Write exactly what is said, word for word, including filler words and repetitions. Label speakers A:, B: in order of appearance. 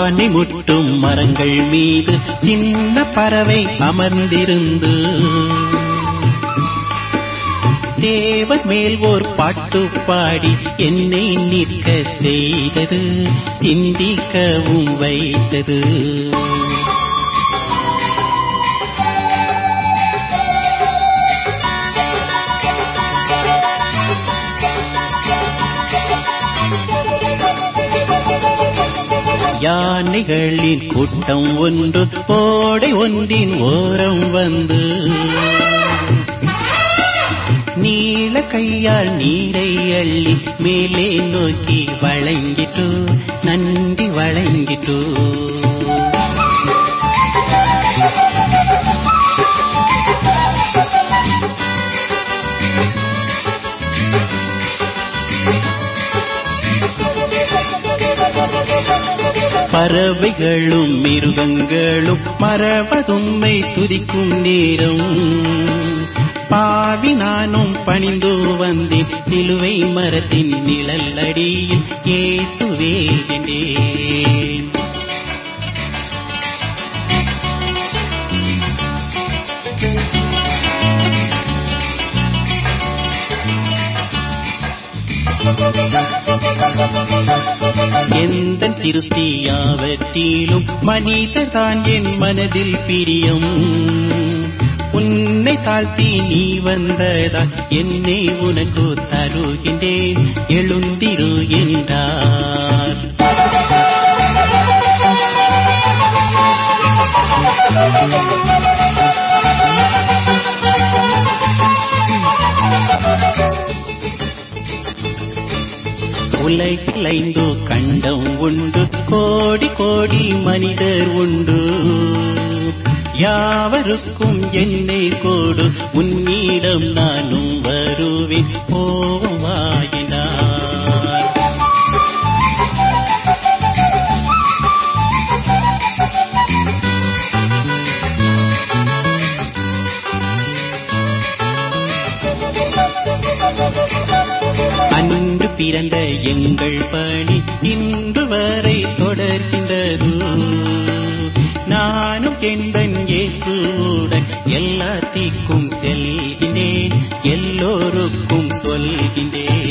A: ஆனை முட்டும் மரங்கள் மீது சின்ன பறவை அமர்ந்திருந்து தேவன் மேல் ஓர் பாட்டு பாடி என்னை நிற்க செய்தது, சிந்திக்கவும் வைத்தது. யானைகளின் கூட்டம் ஒன்று ஓடை ஒன்றின் ஓரம் வந்து நீல கையால் நீரை அள்ளி மேலே நோக்கி வழங்கிட்டு நன்றி வழங்கிட்டு. பறவைகளும் மிருகங்களும் மறவதும்மை துதிக்கும் நேரம் பாவி நானும் பணிந்து வந்தேன் சிலுவை மரத்தின் நிழல் அடியில் இயேசுவே என்றேன். எந்த சிருஷ்டியாவற்றிலும் மனிதர்தான் என் மனதில் பிரியம். உன்னை தாழ்த்தி நீ வந்ததால் என்னை உனக்கு தருகின்றேன், எழுந்திரு என்றார். உலகில் ஐந்து கண்டம் உண்டு, கோடி கோடி மனிதர் உண்டு. யாவருக்கும் என்னை கோடு, உன்னிடம் நானும் வருவேன் போவாயினார். அன்று பிறந்த எங்கள் பணி இன்று வரை தொடர்கின்றது. நானும் என்பன் இயேசுவுடன் எல்லாத்திற்கும் செல்கின்றேன், எல்லோருக்கும் சொல்கின்றேன்.